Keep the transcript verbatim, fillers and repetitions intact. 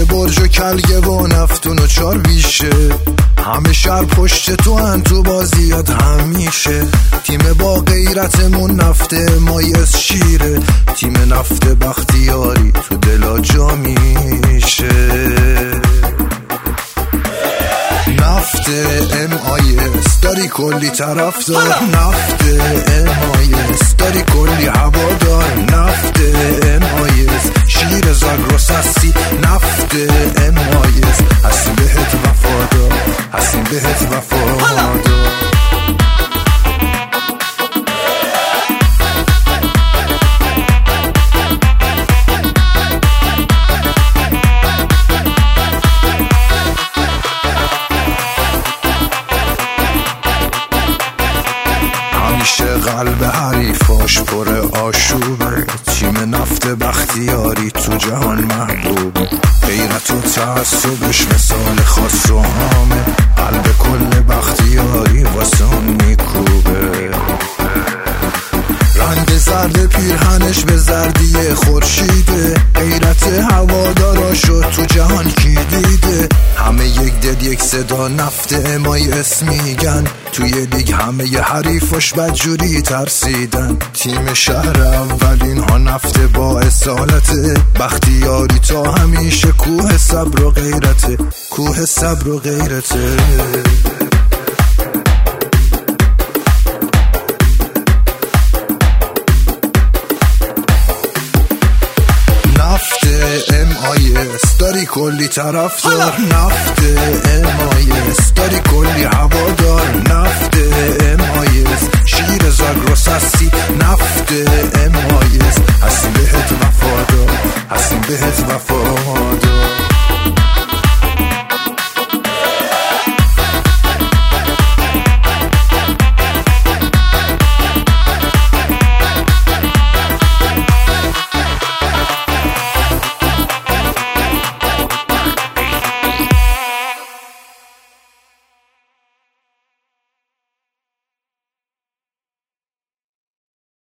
برج و کلگه و نفتون و چار بیشه، همه شهر پشت تو هن تو بازیات همیشه. تیم با غیرتمون نفته مایز شیره، تیم نفت بختیاری تو دلا جا میشه. نفت ام آی اس داری کلی طرفدار، نفت ام آی اس داری کلی هوادار، نفت ام آی اس شیر زاگرس هستی، نفت ام آی اس هستیم بهت وفادار، هستیم بهت وفادار. همیشه قلب حریفاش پر آشوبه، تیم نفت بختیاری تو جهان محبوب، غیرت و تعصبش مثال خاص و عامه، قلب کل بختیاری واسه اون میکوبه. رنگ زرد پیرهنش به زردی خورشیده، غیرت هواداراشو تو جهان کی دیده؟ همه یک دل یک صدا نفت ام آی اس میگن، توی لیگ همه ی حریفاش بدجوری ترسیدن. تیم شهر اولین ها نفت با اصالته، بختیاری تا همیشه کوه صبر و غیرته، کوه صبر و غیرته. نفت ام آی اس داری کلی طرفدار، نفت ام آی اس داری کلی هوادار، نفت ام آی اس شیر زاگرس هستی، نفت ام آی اس هستیم بهت وفادار، هستیم بهت وفادار.